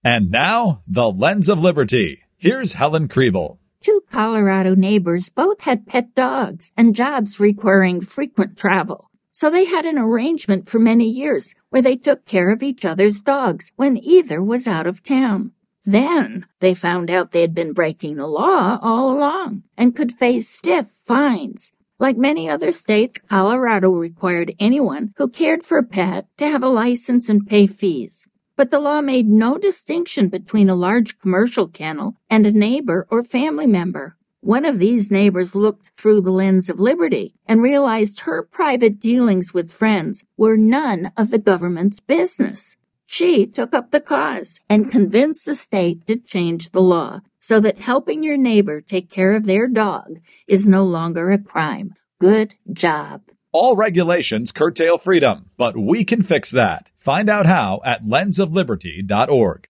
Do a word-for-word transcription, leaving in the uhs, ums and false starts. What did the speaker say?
And now, the Lens of Liberty. Here's Helen Kriebel. Two Colorado neighbors both had pet dogs and jobs requiring frequent travel. So they had an arrangement for many years where they took care of each other's dogs when either was out of town. Then they found out they had been breaking the law all along and could face stiff fines. Like many other states, Colorado required anyone who cared for a pet to have a license and pay fees. But the law made no distinction between a large commercial kennel and a neighbor or family member. One of these neighbors looked through the lens of liberty and realized her private dealings with friends were none of the government's business. She took up the cause and convinced the state to change the law so that helping your neighbor take care of their dog is no longer a crime. Good job. All regulations curtail freedom, but we can fix that. Find out how at lens of liberty dot org.